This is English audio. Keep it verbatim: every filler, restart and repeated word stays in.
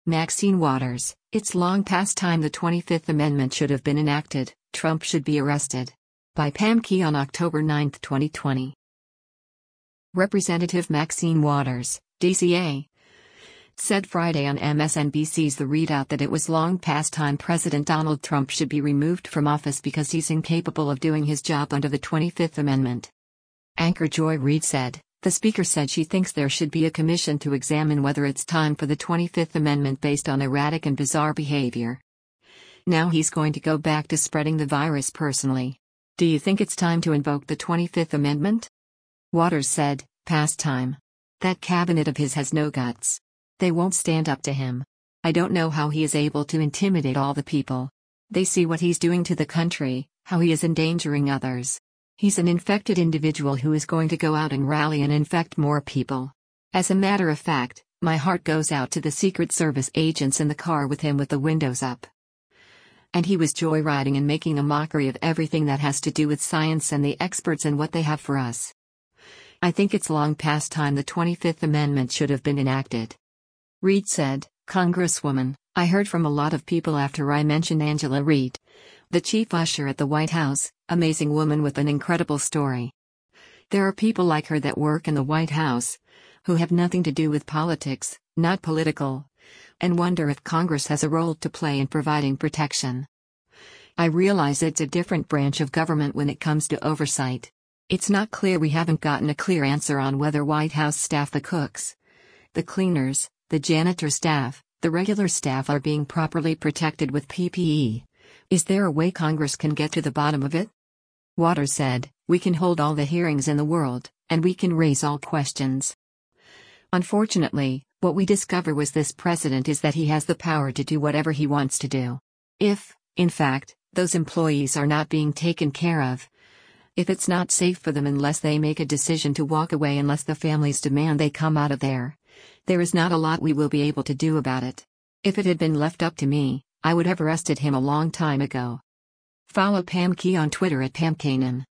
Maxine Waters, it's long past time the twenty-fifth Amendment should have been enacted, Trump should be arrested. By Pam Key on October ninth, twenty twenty. Representative Maxine Waters, D C A, said Friday on M S N B C's The Readout that it was long past time President Donald Trump should be removed from office because he's incapable of doing his job under the twenty-fifth Amendment. Anchor Joy Reid said, the Speaker said she thinks there should be a commission to examine whether it's time for the twenty-fifth Amendment based on erratic and bizarre behavior. Now he's going to go back to spreading the virus personally. Do you think it's time to invoke the twenty-fifth Amendment? Waters said, past time. That cabinet of his has no guts. They won't stand up to him. I don't know how he is able to intimidate all the people. They see what he's doing to the country, how he is endangering others. He's an infected individual who is going to go out and rally and infect more people. As a matter of fact, my heart goes out to the Secret Service agents in the car with him with the windows up. And he was joyriding and making a mockery of everything that has to do with science and the experts and what they have for us. I think it's long past time the twenty-fifth Amendment should have been enacted. Reid said, Congresswoman, I heard from a lot of people after I mentioned Angela Reid, the chief usher at the White House, amazing woman with an incredible story. There are people like her that work in the White House, who have nothing to do with politics, not political, and wonder if Congress has a role to play in providing protection. I realize it's a different branch of government when it comes to oversight. It's not clear. We haven't gotten a clear answer on whether White House staff, the cooks, the cleaners, the janitor staff, the regular staff are being properly protected with P P E. Is there a way Congress can get to the bottom of it? Waters said, we can hold all the hearings in the world, and we can raise all questions. Unfortunately, what we discover was this president is that he has the power to do whatever he wants to do. If, in fact, those employees are not being taken care of, if it's not safe for them unless they make a decision to walk away, unless the families demand they come out of there, there is not a lot we will be able to do about it. If it had been left up to me, I would have arrested him a long time ago. Follow Pam Key on Twitter at Pam Kanan.